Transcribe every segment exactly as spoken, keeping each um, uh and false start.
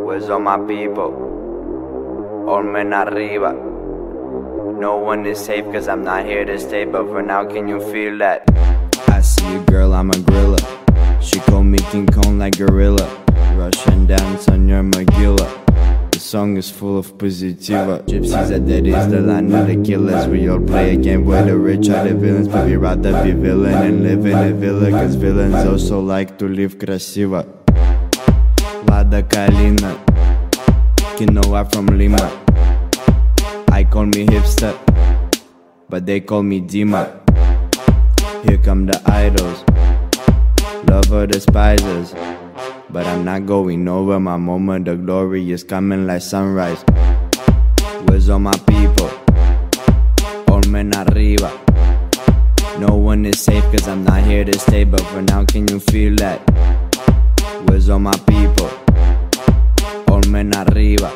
Where's all my people? All men arriba. No one is safe cause I'm not here to stay, but for now can you feel that? I see you girl, I'm a gorilla. She called me King Kong like gorilla. Russian dance on your Magilla. The song is full of positiva. Gypsies are daddies, the line of the killers. We all play a game where the rich are the villains, but we rather be villain and live in a villa, cause villains also like to live красиво. Lada Kalina, Quinoa from Lima. I call me hipster, but they call me Dima. Here come the idols, lover despisers, but I'm not going over my moment. The glory is coming like sunrise. Where's all my people? All men arriba. No one is safe cause I'm not here to stay, but for now can you feel that? Where's all my people? All men arriba.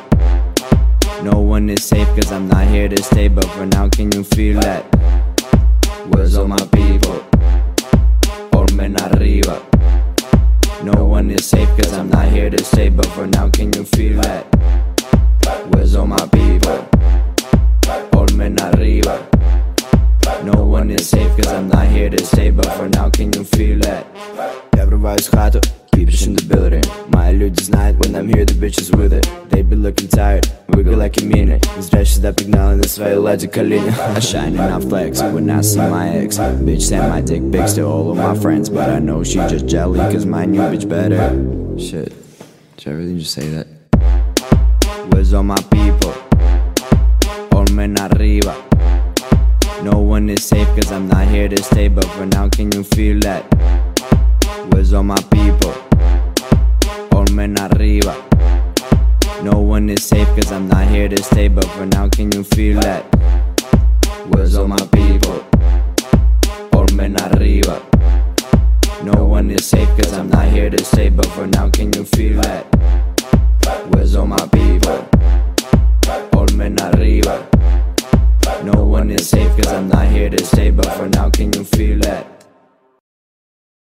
No one is safe cause I'm not here to stay, but for now can you feel that? Where's all my people? All men arriba. No one is safe cause I'm not here to stay, but for now can you feel that? Where's all my people? All men arriba. No one is safe cause I'm not here to stay, but for now can you feel that? Я врываюсь в хату, keepers in the building. Мои люди знают, when I'm here the bitches with it. They be looking tired, wiggle like a minute. Не зря сюда пригнали на своей ладе колени. I shine and I flex when I see my ex. Bitch send my dick pics to all of my friends, but I know she just jelly cause my new bitch better. Shit, did I really just say that? Where's all my people? All men arriba. No one is safe cause I'm not here to stay, but for now can you feel that? Where's all my people? All men arriba. No one is safe cause I'm not here to stay, but for now can you feel that? Where's all my people? All men arriba. No one is safe cause I'm not here to stay, but for now can you feel that? Where's all my people? All men arriba. No one is safe cause I'm not here to stay, but for now can you feel that?